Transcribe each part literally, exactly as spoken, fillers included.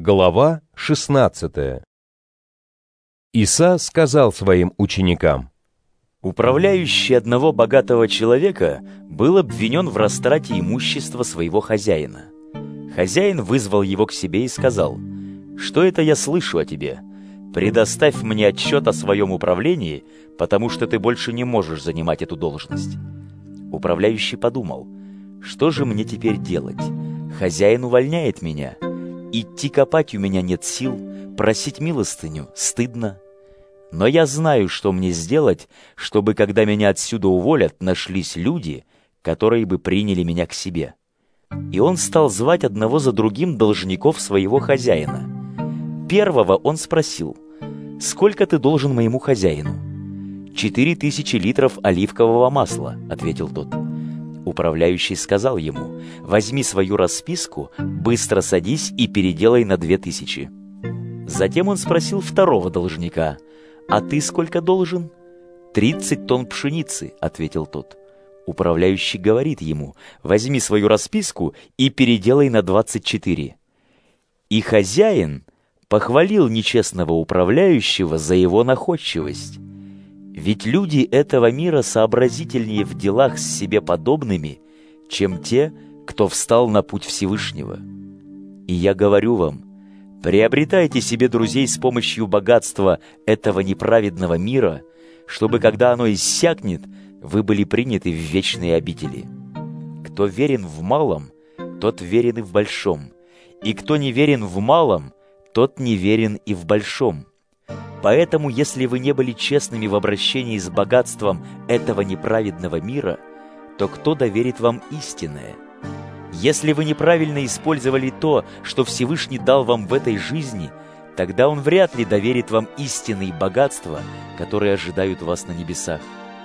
Глава шестнадцатая. Иса сказал своим ученикам: Управляющий одного богатого человека был обвинен в растрате имущества своего хозяина. Хозяин вызвал его к себе и сказал: «Что это я слышу о тебе? Предоставь мне отчет о своем управлении, потому что ты больше не можешь занимать эту должность». Управляющий подумал: «Что же мне теперь делать? Хозяин увольняет меня. Идти копать у меня нет сил, просить милостыню стыдно. Но я знаю, что мне сделать, чтобы, когда меня отсюда уволят, нашлись люди, которые бы приняли меня к себе». И он стал звать одного за другим должников своего хозяина. Первого он спросил: «Сколько ты должен моему хозяину?» «Четыре тысячи литров оливкового масла», — ответил тот. Управляющий сказал ему: «Возьми свою расписку, быстро садись и переделай на две тысячи». Затем он спросил второго должника: «А ты сколько должен?» «Тридцать тонн пшеницы», — ответил тот. Управляющий говорит ему: «Возьми свою расписку и переделай на двадцать четыре». И хозяин похвалил нечестного управляющего за его находчивость. Ведь люди этого мира сообразительнее в делах с себе подобными, чем те, кто встал на путь Всевышнего. И я говорю вам, приобретайте себе друзей с помощью богатства этого неправедного мира, чтобы, когда оно иссякнет, вы были приняты в вечные обители. Кто верен в малом, тот верен и в большом, и кто не верен в малом, тот не верен и в большом. Поэтому, если вы не были честными в обращении с богатством этого неправедного мира, то кто доверит вам истинное? Если вы неправильно использовали то, что Всевышний дал вам в этой жизни, тогда Он вряд ли доверит вам истинные богатства, которые ожидают вас на небесах.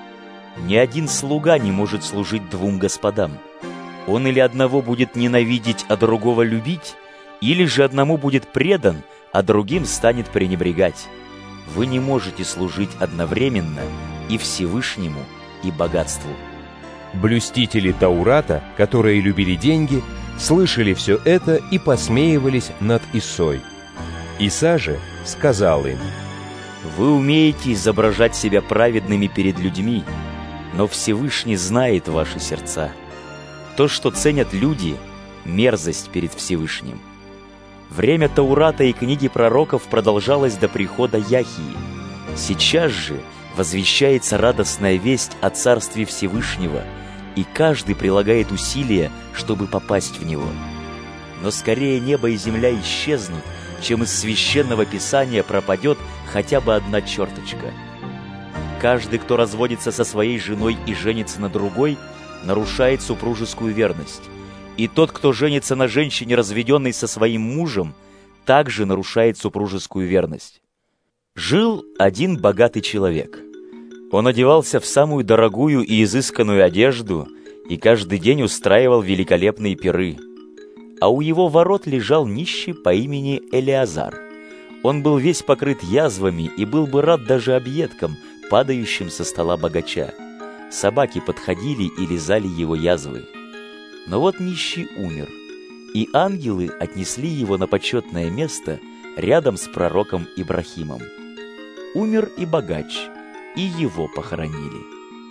Ни один слуга не может служить двум господам. Он или одного будет ненавидеть, а другого любить, или же одному будет предан, а другим станет пренебрегать. Вы не можете служить одновременно и Всевышнему, и богатству. Блюстители Таурата, которые любили деньги, слышали все это и посмеивались над Исой. Иса же сказал им: «Вы умеете изображать себя праведными перед людьми, но Всевышний знает ваши сердца. То, что ценят люди, — мерзость перед Всевышним». Время Таурата и книги пророков продолжалось до прихода Яхии. Сейчас же возвещается радостная весть о Царстве Всевышнего, и каждый прилагает усилия, чтобы попасть в него. Но скорее небо и земля исчезнут, чем из Священного Писания пропадет хотя бы одна черточка. Каждый, кто разводится со своей женой и женится на другой, нарушает супружескую верность. И тот, кто женится на женщине, разведенной со своим мужем, также нарушает супружескую верность. Жил один богатый человек. Он одевался в самую дорогую и изысканную одежду и каждый день устраивал великолепные пиры. А у его ворот лежал нищий по имени Элиазар. Он был весь покрыт язвами и был бы рад даже объедкам, падающим со стола богача. Собаки подходили и лизали его язвы. Но вот нищий умер, и ангелы отнесли его на почетное место рядом с пророком Ибрахимом. Умер и богач, и его похоронили.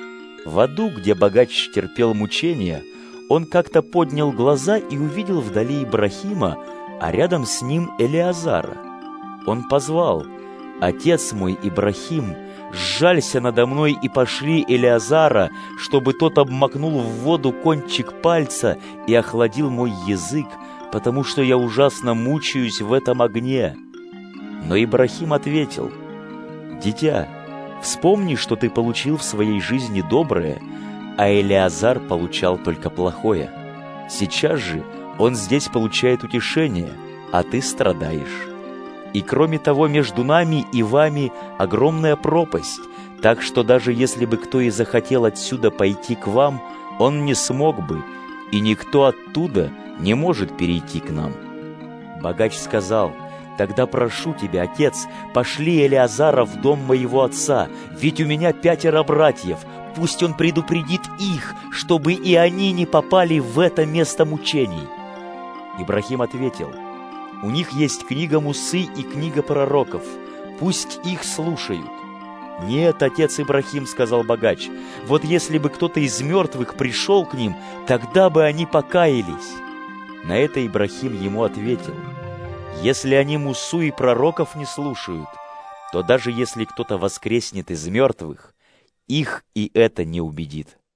В аду, где богач терпел мучения, он как-то поднял глаза и увидел вдали Ибрахима, а рядом с ним Элиазара. Он позвал: «Отец мой Ибрахим, сжалься надо мной и пошли Элиазара, чтобы тот обмакнул в воду кончик пальца и охладил мой язык, потому что я ужасно мучаюсь в этом огне». Но Ибрахим ответил: «Дитя, вспомни, что ты получил в своей жизни доброе, а Элиазар получал только плохое. Сейчас же он здесь получает утешение, а ты страдаешь. И кроме того, между нами и вами огромная пропасть, так что даже если бы кто и захотел отсюда пойти к вам, он не смог бы, и никто оттуда не может перейти к нам». Богач сказал: «Тогда прошу тебя, отец, пошли Элиазара в дом моего отца, ведь у меня пятеро братьев, пусть он предупредит их, чтобы и они не попали в это место мучений». Ибрахим ответил: У них есть книга Мусы и книга пророков. Пусть их слушают». «Нет, отец Ибрахим, — сказал богач, — вот если бы кто-то из мертвых пришел к ним, тогда бы они покаялись». На это Ибрахим ему ответил: «Если они Мусу и пророков не слушают, то даже если кто-то воскреснет из мертвых, их и это не убедит».